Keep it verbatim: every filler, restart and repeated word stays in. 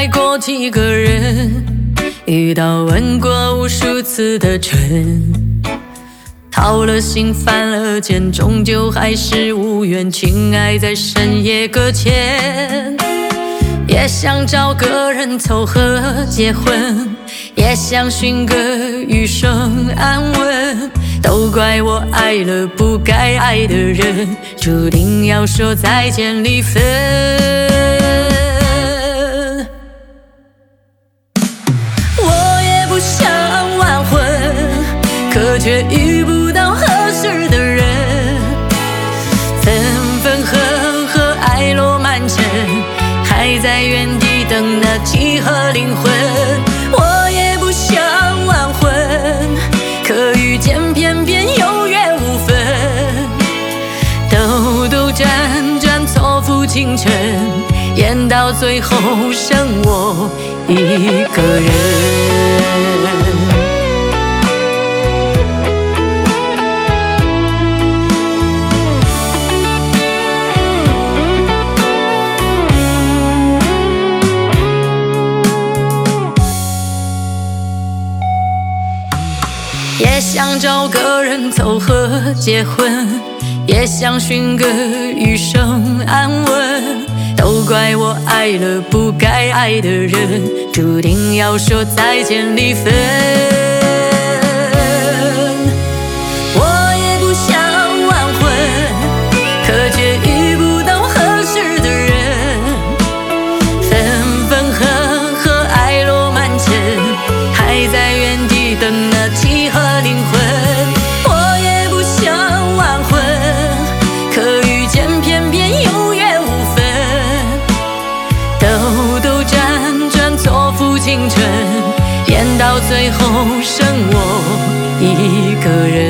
爱过几个人，遇到问过无数次的蠢，掏了心犯了贱，终究还是无缘。情爱在深夜搁浅，也想找个人凑合结婚，也想寻个余生安稳，都怪我爱了不该爱的人，注定要说再见离分。我也不想挽回，可却遇不到合适的人，分分合合爱落满城，还在原地等那契合灵魂。我也不想挽回，可遇见偏偏有缘无分，兜兜转转错付青春，演到最后剩我一个人。也想找个人凑合结婚，也想寻个余生安稳，都怪我爱了不该爱的人，注定要说再见离分。我也不想挽回，可却遇不到合适的人，分分合合爱落满城，还在原地等那契合灵魂。我也不想挽回，可遇见偏偏有缘无分，兜兜转转错付青春，演到最后剩我一个人。